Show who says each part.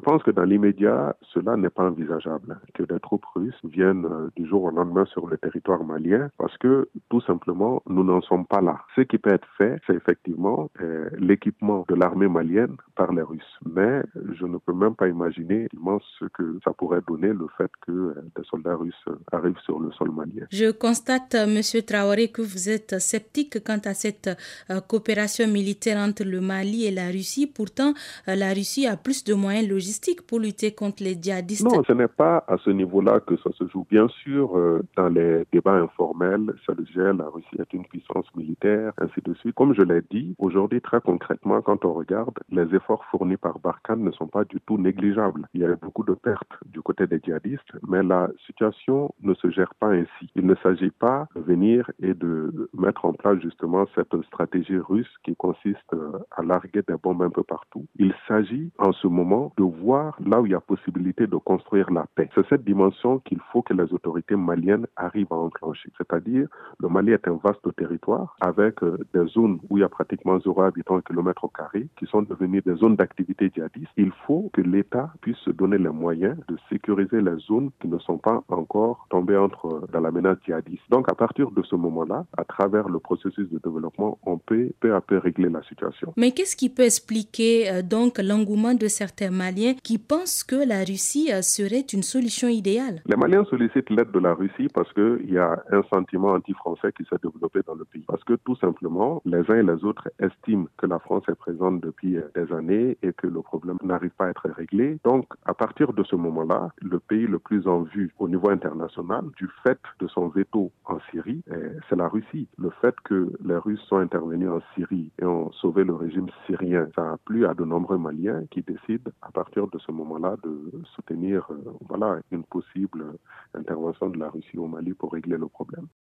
Speaker 1: pense que dans l'immédiat, cela n'est pas envisageable, que des troupes russes viennent du jour au lendemain sur le territoire malien, parce que tout simplement, nous n'en sommes pas là. Ce qui peut être fait, c'est effectivement l'équipement de l'armée malienne par les Russes. Mais je ne peux même pas imaginer ce que ça pourrait donner le fait que des soldats russes arrivent sur le sol malien.
Speaker 2: Je constate, Monsieur Traoré, que vous êtes sceptique quant à cette coopération militaire entre le Mali et la Russie. Pourtant, la Russie a plus de moyens logistiques pour lutter contre les djihadistes.
Speaker 1: Non, ce n'est pas à ce niveau-là que ça se joue. Bien sûr, dans les débats informels, ça le gère, la Russie est une puissance militaire, ainsi de suite. Comme je l'ai dit, aujourd'hui, très concrètement, quand on regarde, les efforts fournis par Barkhane ne sont pas du tout négligeables. Il y a eu beaucoup de pertes du côté des djihadistes, mais la situation ne se gère pas ainsi. Il ne s'agit pas de venir et de mettre en place justement cette stratégie russe qui consiste à larguer des bombes un peu partout. Il s'agit en ce moment de voir là où il y a possibilité de construire la paix. C'est cette dimension qu'il faut que les autorités maliennes arrivent à enclencher. C'est-à-dire, le Mali est un vaste territoire avec des zones où il y a pratiquement 0 habitants au kilomètre au carré qui sont devenues des zones d'activité djihadiste. Il faut que l'État puisse se donner les moyens de sécuriser les zones qui ne sont pas encore tombées dans la menace djihadiste. Donc, à partir de ce moment-là, à travers le processus de développement, on peut peu à peu régler la situation.
Speaker 2: Mais qu'est-ce qui peut expliquer donc l'engouement de certains Maliens qui pensent que la Russie serait une solution idéale?
Speaker 1: Les Maliens sollicitent l'aide de la Russie parce qu'il y a un sentiment anti-français qui s'est développé dans le pays. Parce que tout simplement, les uns et les autres estiment que la France est présente depuis des années et que le problème n'arrive pas à être réglé. Donc, à partir de ce moment-là, le pays le plus en vue au niveau international, du fait de son veto en Syrie, c'est la Russie. Le fait que les Russes sont intervenus en Syrie et ont sauvé le régime syrien, ça a plu à de nombreux Maliens qui décident à partir de ce moment-là de soutenir une possible intervention de la Russie au Mali pour régler le problème.